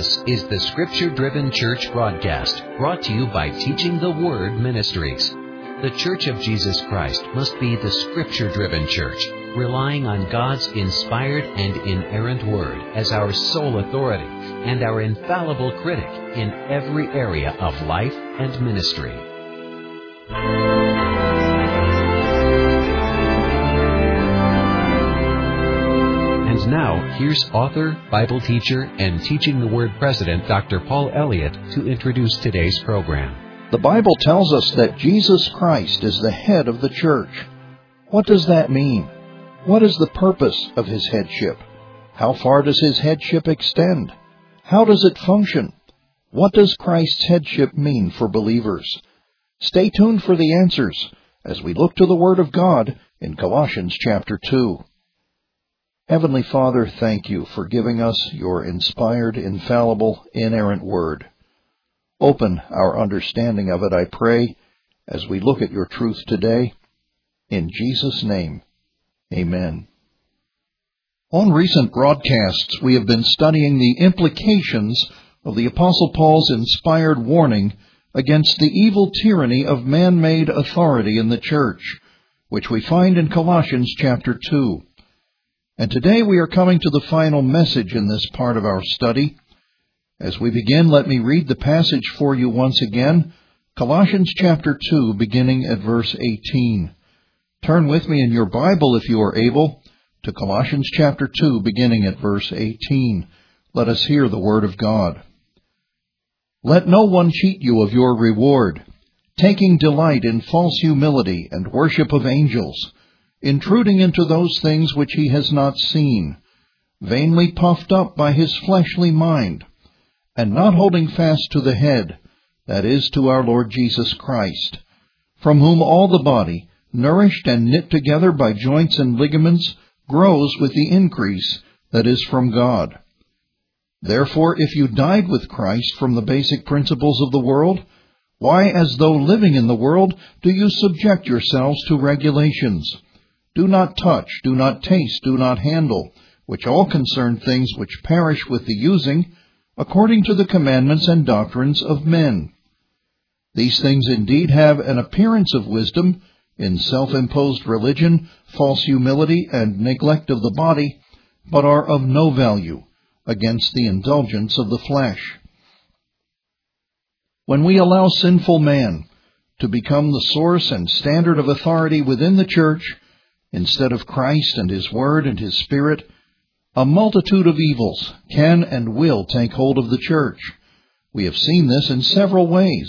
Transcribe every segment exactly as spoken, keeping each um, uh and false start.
This is the Scripture-Driven Church broadcast, brought to you by Teaching the Word Ministries. The Church of Jesus Christ must be the Scripture-Driven Church, relying on God's inspired and inerrant Word as our sole authority and our infallible critic in every area of life and ministry. And now, here's author, Bible teacher, and Teaching the Word president, Doctor Paul Elliott, to introduce today's program. The Bible tells us that Jesus Christ is the head of the church. What does that mean? What is the purpose of his headship? How far does his headship extend? How does it function? What does Christ's headship mean for believers? Stay tuned for the answers as we look to the Word of God in Colossians chapter two. Heavenly Father, thank you for giving us your inspired, infallible, inerrant Word. Open our understanding of it, I pray, as we look at your truth today. In Jesus' name, amen. On recent broadcasts, we have been studying the implications of the Apostle Paul's inspired warning against the evil tyranny of man-made authority in the church, which we find in Colossians chapter two. And today we are coming to the final message in this part of our study. As we begin, let me read the passage for you once again, Colossians chapter two, beginning at verse eighteen. Turn with me in your Bible, if you are able, to Colossians chapter two, beginning at verse eighteen. Let us hear the word of God. Let no one cheat you of your reward, taking delight in false humility and worship of angels, intruding into those things which he has not seen, vainly puffed up by his fleshly mind, and not holding fast to the head, that is, to our Lord Jesus Christ, from whom all the body, nourished and knit together by joints and ligaments, grows with the increase that is from God. Therefore, if you died with Christ from the basic principles of the world, why, as though living in the world, do you subject yourselves to regulations? Do not touch, do not taste, do not handle, which all concern things which perish with the using, according to the commandments and doctrines of men. These things indeed have an appearance of wisdom in self-imposed religion, false humility, and neglect of the body, but are of no value against the indulgence of the flesh. When we allow sinful man to become the source and standard of authority within the church, instead of Christ and His Word and His Spirit, a multitude of evils can and will take hold of the church. We have seen this in several ways.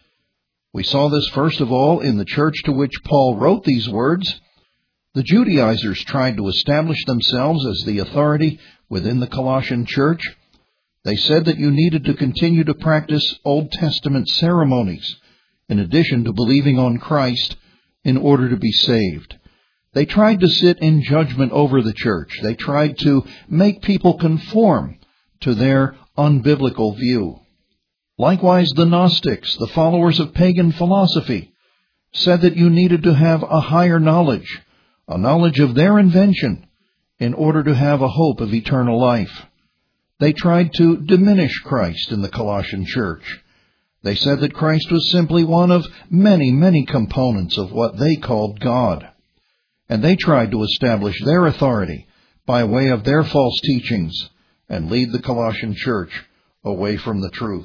We saw this first of all in the church to which Paul wrote these words. The Judaizers tried to establish themselves as the authority within the Colossian church. They said that you needed to continue to practice Old Testament ceremonies in addition to believing on Christ in order to be saved. They tried to sit in judgment over the church. They tried to make people conform to their unbiblical view. Likewise, the Gnostics, the followers of pagan philosophy, said that you needed to have a higher knowledge, a knowledge of their invention, in order to have a hope of eternal life. They tried to diminish Christ in the Colossian church. They said that Christ was simply one of many, many components of what they called God. And they tried to establish their authority by way of their false teachings and lead the Colossian church away from the truth.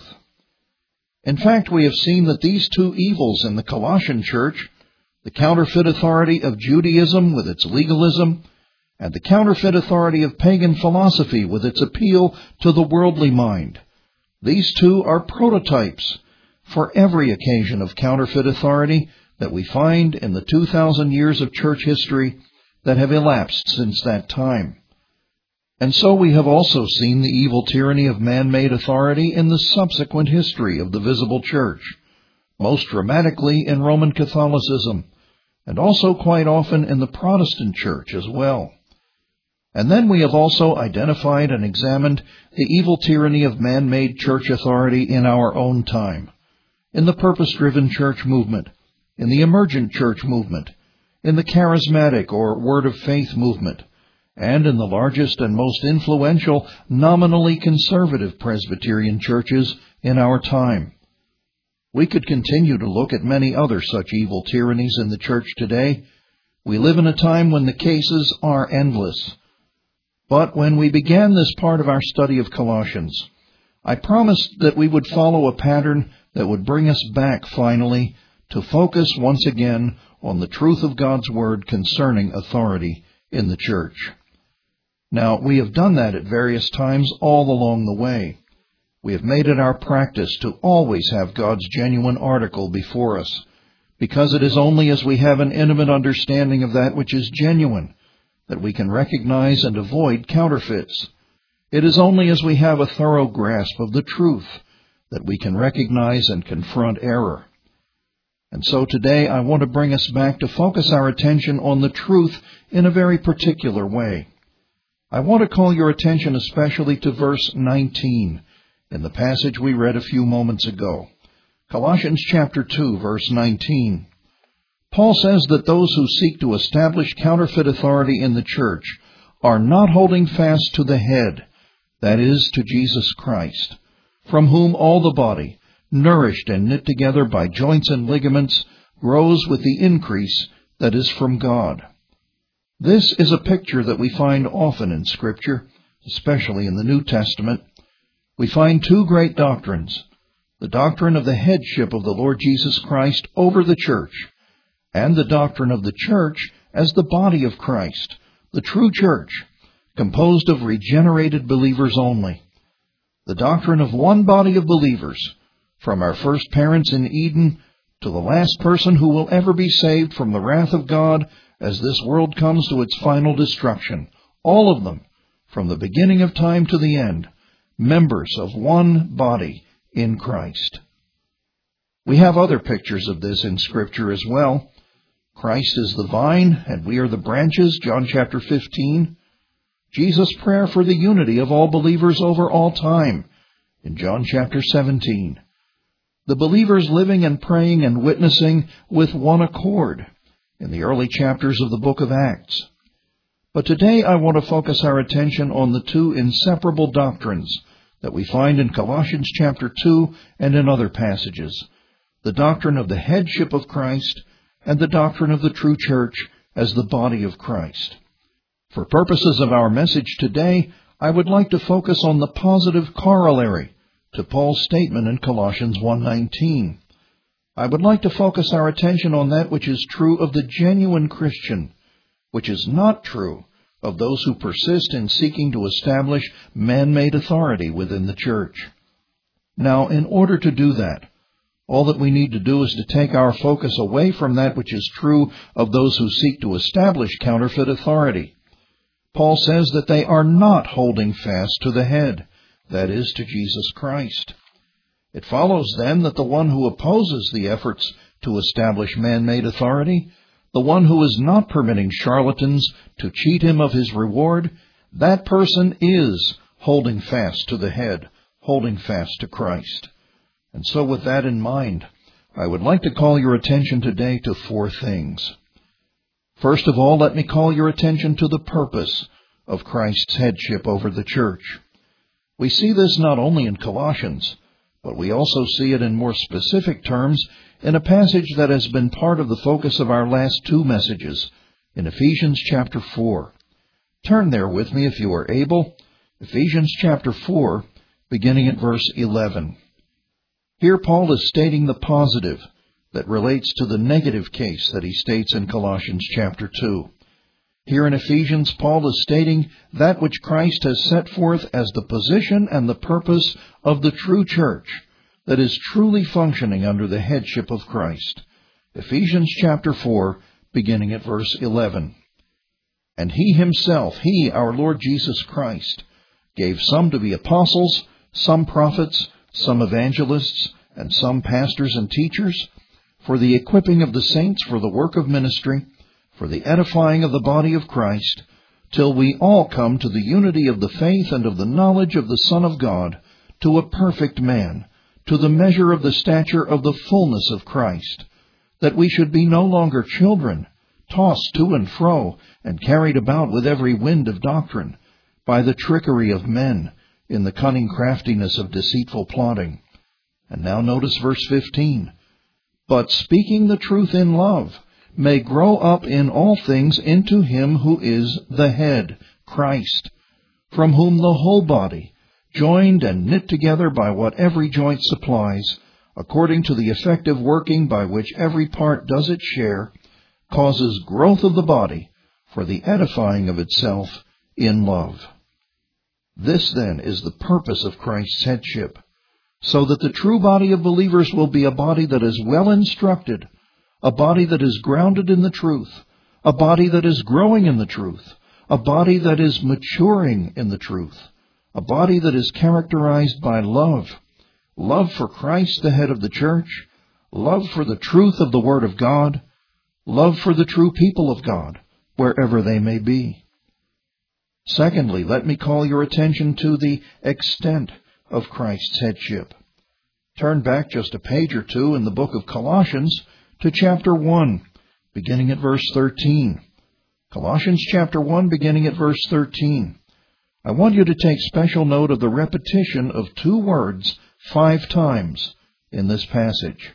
In fact, we have seen that these two evils in the Colossian church, the counterfeit authority of Judaism with its legalism, and the counterfeit authority of pagan philosophy with its appeal to the worldly mind, these two are prototypes for every occasion of counterfeit authority that we find in the two thousand years of church history that have elapsed since that time. And so we have also seen the evil tyranny of man-made authority in the subsequent history of the visible church, most dramatically in Roman Catholicism, and also quite often in the Protestant church as well. And then we have also identified and examined the evil tyranny of man-made church authority in our own time, in the purpose-driven church movement, in the emergent church movement, in the charismatic or word of faith movement, and in the largest and most influential, nominally conservative Presbyterian churches in our time. We could continue to look at many other such evil tyrannies in the church today. We live in a time when the cases are endless. But when we began this part of our study of Colossians, I promised that we would follow a pattern that would bring us back finally to focus once again on the truth of God's Word concerning authority in the church. Now, we have done that at various times all along the way. We have made it our practice to always have God's genuine article before us, because it is only as we have an intimate understanding of that which is genuine that we can recognize and avoid counterfeits. It is only as we have a thorough grasp of the truth that we can recognize and confront error. And so today I want to bring us back to focus our attention on the truth in a very particular way. I want to call your attention especially to verse nineteen in the passage we read a few moments ago. Colossians chapter two, verse nineteen. Paul says that those who seek to establish counterfeit authority in the church are not holding fast to the head, that is, to Jesus Christ, from whom all the body, nourished and knit together by joints and ligaments, grows with the increase that is from God. This is a picture that we find often in Scripture, especially in the New Testament. We find two great doctrines, the doctrine of the headship of the Lord Jesus Christ over the church, and the doctrine of the church as the body of Christ, the true church, composed of regenerated believers only. The doctrine of one body of believers, from our first parents in Eden to the last person who will ever be saved from the wrath of God as this world comes to its final destruction, all of them, from the beginning of time to the end, members of one body in Christ. We have other pictures of this in Scripture as well. Christ is the vine, and we are the branches, John chapter fifteen. Jesus' prayer for the unity of all believers over all time, in John chapter seventeen. The believers living and praying and witnessing with one accord, in the early chapters of the book of Acts. But today I want to focus our attention on the two inseparable doctrines that we find in Colossians chapter two and in other passages, the doctrine of the headship of Christ and the doctrine of the true church as the body of Christ. For purposes of our message today, I would like to focus on the positive corollary to Paul's statement in Colossians one nineteen. I would like to focus our attention on that which is true of the genuine Christian, which is not true of those who persist in seeking to establish man-made authority within the church. Now, in order to do that, all that we need to do is to take our focus away from that which is true of those who seek to establish counterfeit authority. Paul says that they are not holding fast to the head, that is, to Jesus Christ. It follows then that the one who opposes the efforts to establish man-made authority, the one who is not permitting charlatans to cheat him of his reward, that person is holding fast to the head, holding fast to Christ. And so with that in mind, I would like to call your attention today to four things. First of all, let me call your attention to the purpose of Christ's headship over the church. We see this not only in Colossians, but we also see it in more specific terms in a passage that has been part of the focus of our last two messages, in Ephesians chapter four. Turn there with me if you are able. Ephesians chapter four, beginning at verse eleven. Here Paul is stating the positive that relates to the negative case that he states in Colossians chapter two. Here in Ephesians, Paul is stating that which Christ has set forth as the position and the purpose of the true church that is truly functioning under the headship of Christ. Ephesians chapter four, beginning at verse eleven. And he himself, he, our Lord Jesus Christ, gave some to be apostles, some prophets, some evangelists, and some pastors and teachers, for the equipping of the saints for the work of ministry, for the edifying of the body of Christ, till we all come to the unity of the faith and of the knowledge of the Son of God, to a perfect man, to the measure of the stature of the fullness of Christ, that we should be no longer children, tossed to and fro, and carried about with every wind of doctrine, by the trickery of men, in the cunning craftiness of deceitful plotting. And now notice verse fifteen. But speaking the truth in love, may grow up in all things into him who is the head, Christ, from whom the whole body, joined and knit together by what every joint supplies, according to the effective working by which every part does its share, causes growth of the body for the edifying of itself in love. This, then, is the purpose of Christ's headship, so that the true body of believers will be a body that is well instructed, a body that is grounded in the truth, a body that is growing in the truth, a body that is maturing in the truth, a body that is characterized by love, love for Christ, the head of the church, love for the truth of the Word of God, love for the true people of God, wherever they may be. Secondly, let me call your attention to the extent of Christ's headship. Turn back just a page or two in the book of Colossians to chapter one, beginning at verse thirteen. Colossians chapter one, beginning at verse thirteen. I want you to take special note of the repetition of two words five times in this passage.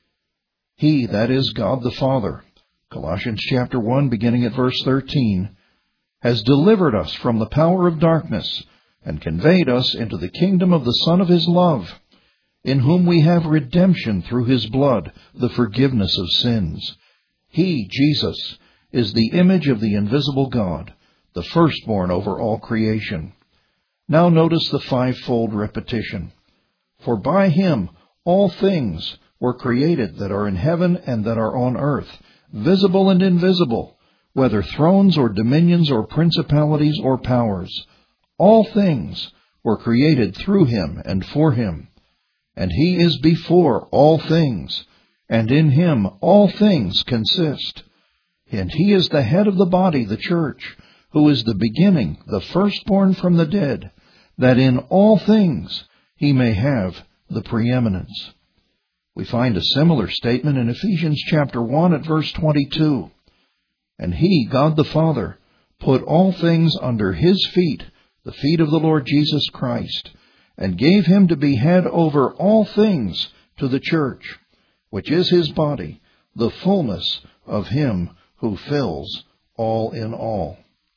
He, that is God the Father, Colossians chapter one, beginning at verse thirteen, has delivered us from the power of darkness and conveyed us into the kingdom of the Son of his love, in whom we have redemption through his blood, the forgiveness of sins. He, Jesus, is the image of the invisible God, the firstborn over all creation. Now notice the fivefold repetition. For by him all things were created that are in heaven and that are on earth, visible and invisible, whether thrones or dominions or principalities or powers. All things were created through him and for him. And he is before all things, and in him all things consist. And he is the head of the body, the church, who is the beginning, the firstborn from the dead, that in all things he may have the preeminence. We find a similar statement in Ephesians chapter one at verse twenty-two. And he, God the Father, put all things under his feet, the feet of the Lord Jesus Christ, and gave him to be head over all things to the church, which is his body, the fullness of him who fills all in all.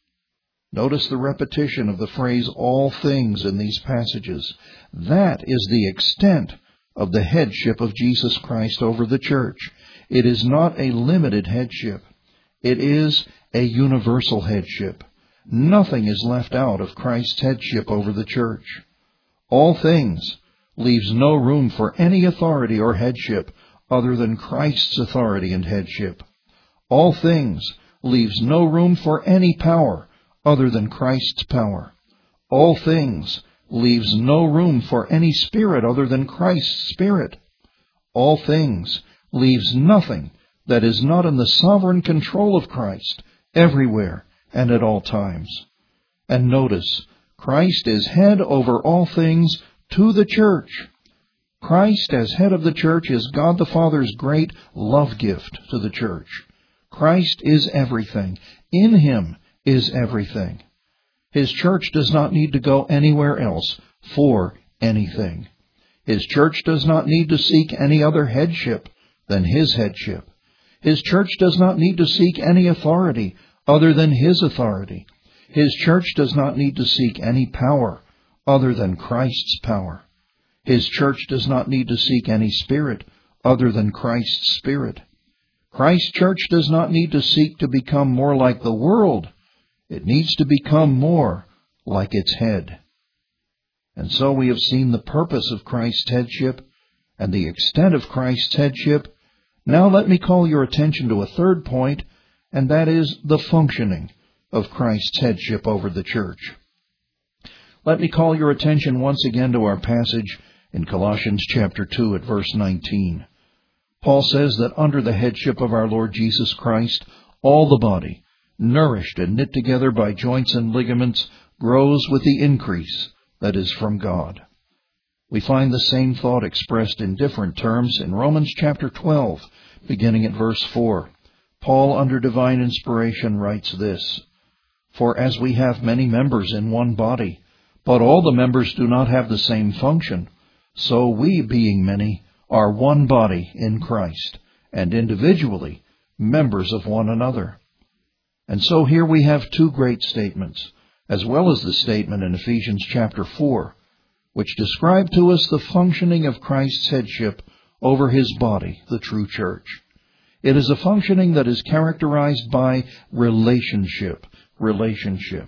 Notice the repetition of the phrase all things in these passages. That is the extent of the headship of Jesus Christ over the church. It is not a limited headship. It is a universal headship. Nothing is left out of Christ's headship over the church. All things leaves no room for any authority or headship other than Christ's authority and headship. All things leaves no room for any power other than Christ's power. All things leaves no room for any spirit other than Christ's spirit. All things leaves nothing that is not in the sovereign control of Christ, everywhere and at all times. And notice, Christ is head over all things to the church. Christ as head of the church is God the Father's great love gift to the church. Christ is everything. In him is everything. His church does not need to go anywhere else for anything. His church does not need to seek any other headship than his headship. His church does not need to seek any authority other than his authority. His church does not need to seek any power other than Christ's power. His church does not need to seek any spirit other than Christ's spirit. Christ's church does not need to seek to become more like the world. It needs to become more like its head. And so we have seen the purpose of Christ's headship and the extent of Christ's headship. Now let me call your attention to a third point, and that is the functioning of Christ's headship over the church. Let me call your attention once again to our passage in Colossians chapter two at verse nineteen. Paul says that under the headship of our Lord Jesus Christ, all the body, nourished and knit together by joints and ligaments, grows with the increase that is from God. We find the same thought expressed in different terms in Romans chapter twelve, beginning at verse four. Paul, under divine inspiration, writes this, "For as we have many members in one body, but all the members do not have the same function, so we, being many, are one body in Christ, and individually members of one another." And so here we have two great statements, as well as the statement in Ephesians chapter four, which describe to us the functioning of Christ's headship over his body, the true church. It is a functioning that is characterized by relationship, relationship.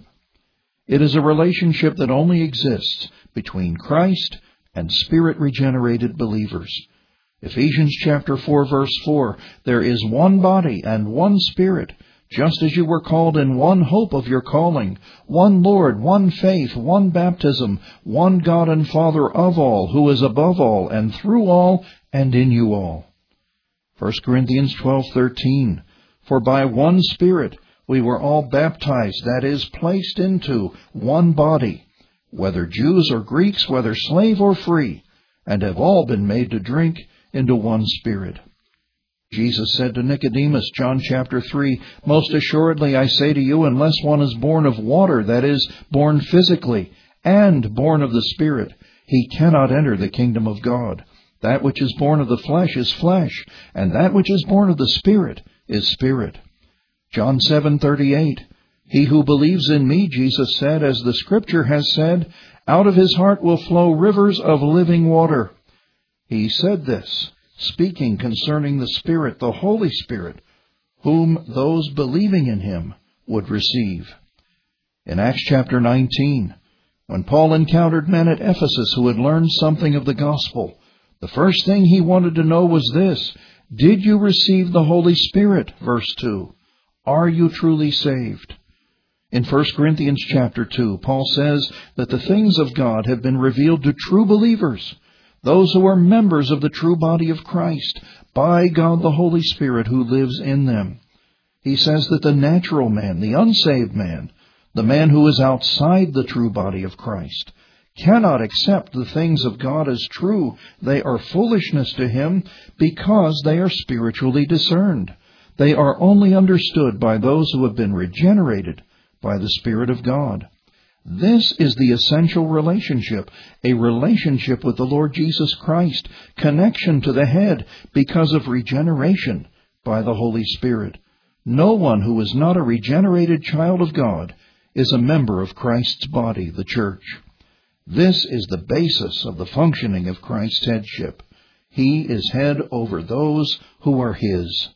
It is a relationship that only exists between Christ and Spirit-regenerated believers. Ephesians chapter four, verse four, "There is one body and one Spirit, just as you were called in one hope of your calling, one Lord, one faith, one baptism, one God and Father of all, who is above all, and through all, and in you all." First Corinthians twelve thirteen, "For by one Spirit we were all baptized," that is, placed into one body, "whether Jews or Greeks, whether slave or free, and have all been made to drink into one Spirit." Jesus said to Nicodemus, John chapter three, "Most assuredly I say to you, unless one is born of water, that is, born physically, and born of the Spirit, he cannot enter the kingdom of God. That which is born of the flesh is flesh, and that which is born of the Spirit is spirit." John seven thirty-eight, "He who believes in me," Jesus said, "as the Scripture has said, out of his heart will flow rivers of living water." He said this, speaking concerning the Spirit, the Holy Spirit, whom those believing in him would receive. In Acts chapter nineteen, when Paul encountered men at Ephesus who had learned something of the gospel, the first thing he wanted to know was this: "Did you receive the Holy Spirit?" Verse two. Are you truly saved? In First Corinthians chapter two, Paul says that the things of God have been revealed to true believers, those who are members of the true body of Christ, by God the Holy Spirit who lives in them. He says that the natural man, the unsaved man, the man who is outside the true body of Christ, cannot accept the things of God as true. They are foolishness to him because they are spiritually discerned. They are only understood by those who have been regenerated by the Spirit of God. This is the essential relationship, a relationship with the Lord Jesus Christ, connection to the head because of regeneration by the Holy Spirit. No one who is not a regenerated child of God is a member of Christ's body, the church. This is the basis of the functioning of Christ's headship. He is head over those who are his.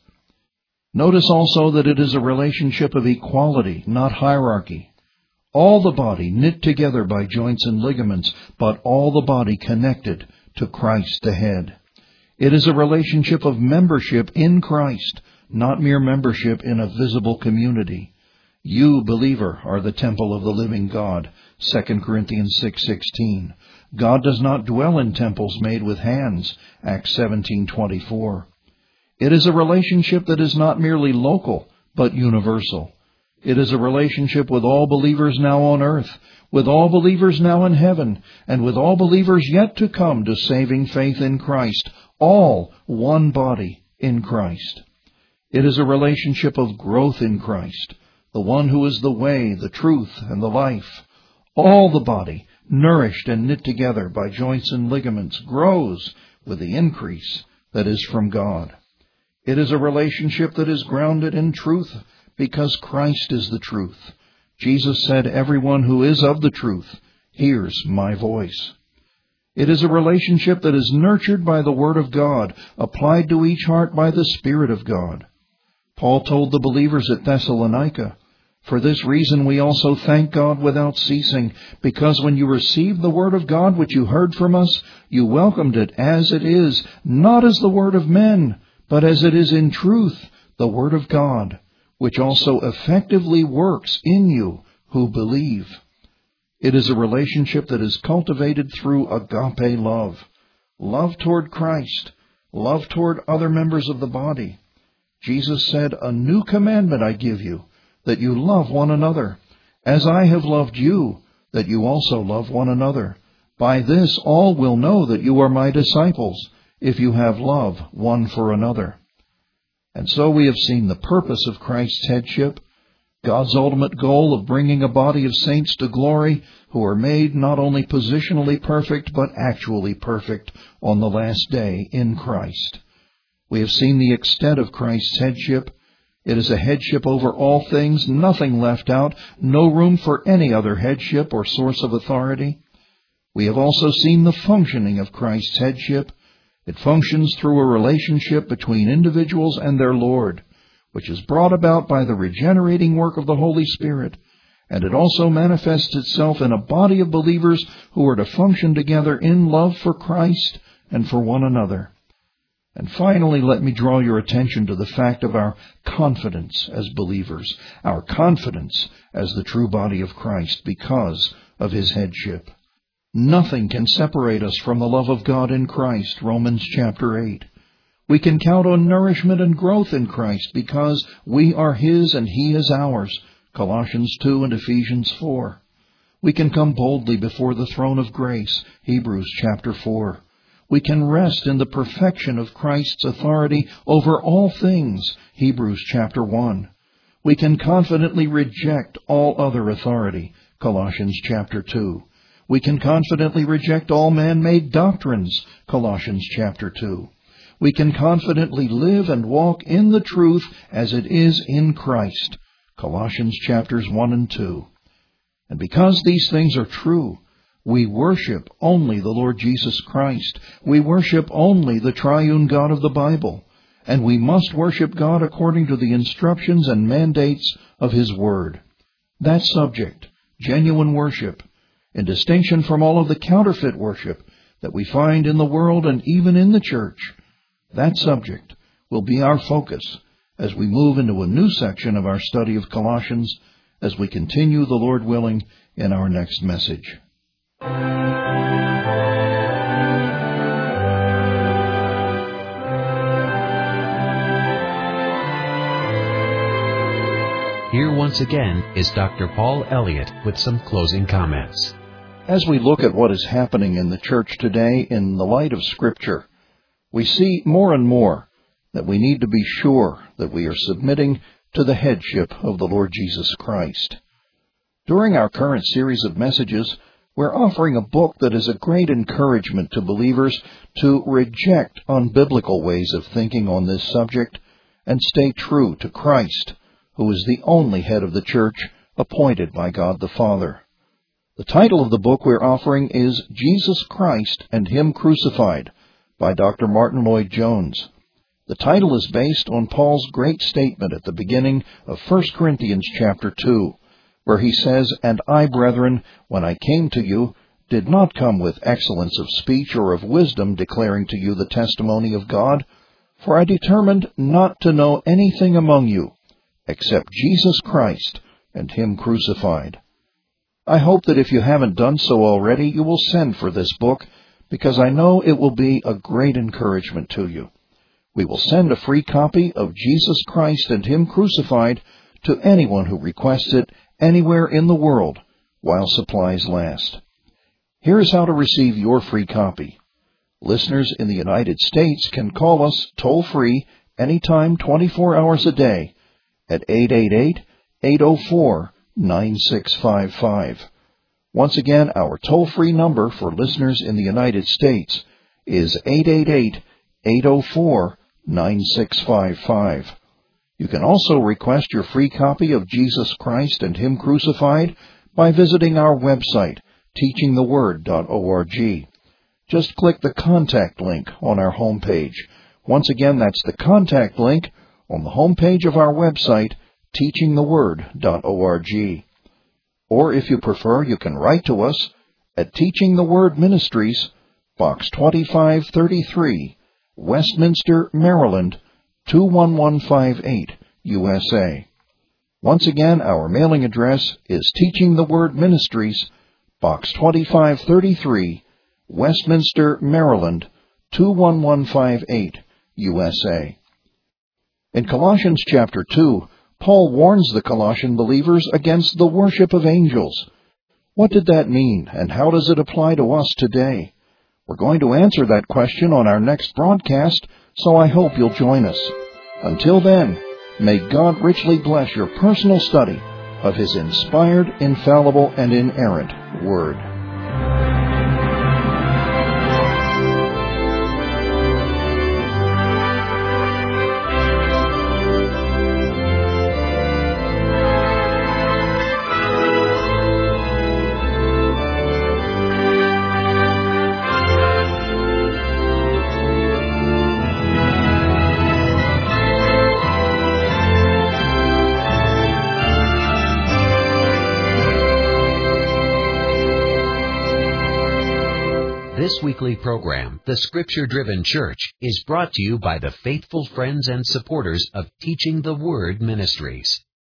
Notice also that it is a relationship of equality, not hierarchy. All the body knit together by joints and ligaments, but all the body connected to Christ the head. It is a relationship of membership in Christ, not mere membership in a visible community. You, believer, are the temple of the living God, Second Corinthians six sixteen. God does not dwell in temples made with hands, Acts seventeen twenty-four. It is a relationship that is not merely local, but universal. It is a relationship with all believers now on earth, with all believers now in heaven, and with all believers yet to come to saving faith in Christ, all one body in Christ. It is a relationship of growth in Christ, the one who is the way, the truth, and the life. All the body, nourished and knit together by joints and ligaments, grows with the increase that is from God. It is a relationship that is grounded in truth, because Christ is the truth. Jesus said, "Everyone who is of the truth hears my voice." It is a relationship that is nurtured by the Word of God, applied to each heart by the Spirit of God. Paul told the believers at Thessalonica, "For this reason we also thank God without ceasing, because when you received the Word of God which you heard from us, you welcomed it as it is, not as the word of men, but as it is in truth, the Word of God, which also effectively works in you who believe." It is a relationship that is cultivated through agape love, love toward Christ, love toward other members of the body. Jesus said, "A new commandment I give you, that you love one another, as I have loved you, that you also love one another. By this all will know that you are my disciples, if you have love one for another." And so we have seen the purpose of Christ's headship, God's ultimate goal of bringing a body of saints to glory who are made not only positionally perfect but actually perfect on the last day in Christ. We have seen the extent of Christ's headship. It is a headship over all things, nothing left out, no room for any other headship or source of authority. We have also seen the functioning of Christ's headship. It functions through a relationship between individuals and their Lord, which is brought about by the regenerating work of the Holy Spirit, and it also manifests itself in a body of believers who are to function together in love for Christ and for one another. And finally, let me draw your attention to the fact of our confidence as believers, our confidence as the true body of Christ because of His headship. Nothing can separate us from the love of God in Christ, Romans chapter eight. We can count on nourishment and growth in Christ because we are His and He is ours, Colossians two and Ephesians four. We can come boldly before the throne of grace, Hebrews chapter four. We can rest in the perfection of Christ's authority over all things, Hebrews chapter one. We can confidently reject all other authority, Colossians chapter two. We can confidently reject all man-made doctrines, Colossians chapter two. We can confidently live and walk in the truth as it is in Christ, Colossians chapters one and two. And because these things are true, we worship only the Lord Jesus Christ. We worship only the triune God of the Bible. And we must worship God according to the instructions and mandates of His Word. That subject, genuine worship, in distinction from all of the counterfeit worship that we find in the world and even in the church, that subject will be our focus as we move into a new section of our study of Colossians as we continue, the Lord willing, in our next message. Here once again is Doctor Paul Elliott with some closing comments. As we look at what is happening in the church today in the light of Scripture, we see more and more that we need to be sure that we are submitting to the headship of the Lord Jesus Christ. During our current series of messages, we're offering a book that is a great encouragement to believers to reject unbiblical ways of thinking on this subject and stay true to Christ, who is the only head of the church appointed by God the Father. The title of the book we're offering is Jesus Christ and Him Crucified, by Doctor Martin Lloyd-Jones. The title is based on Paul's great statement at the beginning of First Corinthians chapter two, where he says, "And I, brethren, when I came to you, did not come with excellence of speech or of wisdom, declaring to you the testimony of God, for I determined not to know anything among you, except Jesus Christ and Him crucified." I hope that if you haven't done so already, you will send for this book, because I know it will be a great encouragement to you. We will send a free copy of Jesus Christ and Him Crucified to anyone who requests it anywhere in the world while supplies last. Here is how to receive your free copy. Listeners in the United States can call us toll-free anytime twenty-four hours a day at eight eight eight, eight oh four, nine six five five. Once again, our toll-free number for listeners in the United States is eight eight eight, eight oh four, nine six five five. You can also request your free copy of Jesus Christ and Him Crucified by visiting our website, teaching the word dot org. Just click the contact link on our homepage. Once again, that's the contact link on the homepage of our website, teaching the word dot org. Or if you prefer, you can write to us at Teaching the Word Ministries, Box twenty-five thirty-three, Westminster, Maryland, two one one five eight, U S A. Once again, our mailing address is Teaching the Word Ministries, Box twenty-five thirty-three, Westminster, Maryland, two one one five eight, U S A. In Colossians chapter two, Paul warns the Colossian believers against the worship of angels. What did that mean, and how does it apply to us today? We're going to answer that question on our next broadcast, so I hope you'll join us. Until then, may God richly bless your personal study of His inspired, infallible, and inerrant Word. This weekly program, The Scripture Driven Church, is brought to you by the faithful friends and supporters of Teaching the Word Ministries.